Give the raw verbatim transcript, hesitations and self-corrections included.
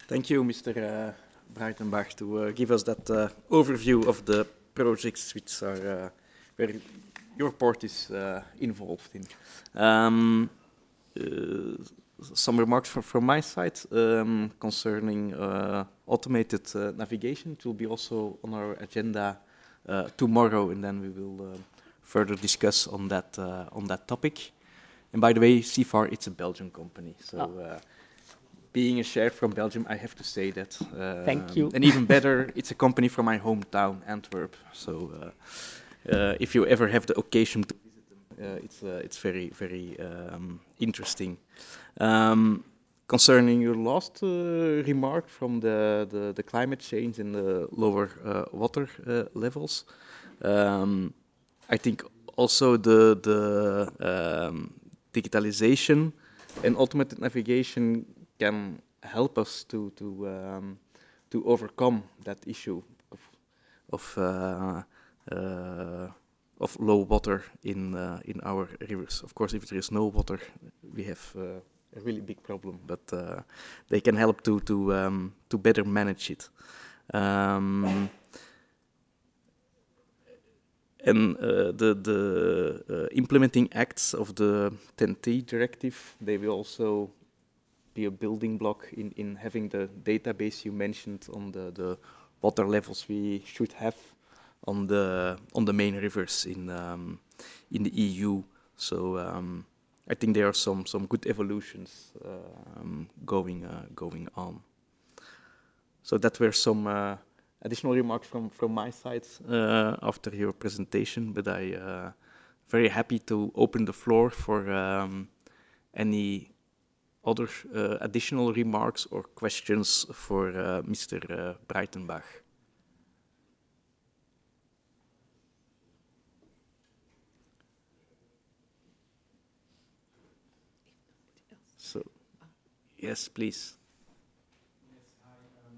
Thank you, Mister Uh, Breitenbach, to uh, give us that uh, overview of the projects which are uh, where your port is uh, involved in. Um, uh, some remarks from, from my side um, concerning uh, automated uh, navigation. It will be also on our agenda uh, tomorrow, and then we will uh, further discuss on that uh, on that topic. And by the way, C F A R, it's a Belgian company, so. Oh. Uh, being a chef from Belgium, I have to say that. Um, Thank you. And even better, it's a company from my hometown, Antwerp. So uh, uh, if you ever have the occasion to visit them, uh, it's uh, it's very very um, interesting. Um, concerning your last uh, remark from the, the the climate change and the lower uh, water uh, levels, um, I think also the the um, digitalization and automated navigation can help us to to um, to overcome that issue of of uh, uh, of low water in uh, in our rivers. Of course, if there is no water, we have uh, a really big problem. But uh, they can help to to um, to better manage it. Um, and uh, the the uh, implementing acts of the T E N T directive, they will also be a building block in, in having the database you mentioned on the, the water levels we should have on the on the main rivers in um, in the E U. So um, I think there are some some good evolutions um, going uh, going on. So that were some uh, additional remarks from from my side uh, after your presentation. But I uh, very happy to open the floor for um, any other uh, additional remarks or questions for uh, Mister Uh, Breitenbach? So, yes, please.